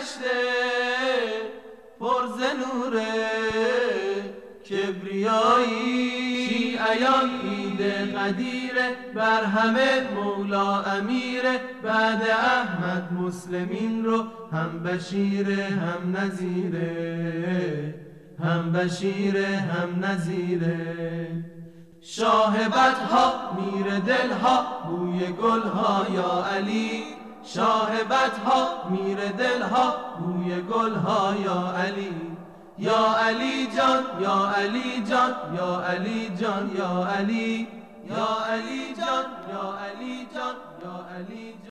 گشته پر ز نور کبریایی. شیعیان عید قدیره بر همه مولا امیره، بعد احمد مسلمین رو هم بشیره هم نذیره، هم بشیره هم نذیره. شاهبتها میر دلها بوی گلها یا علی، شاهبتها میر دلها بوی گلها یا علی. یا علی جان یا علی جان یا علی جان یا علی، یا علی جان یا علی جان یا علی جان.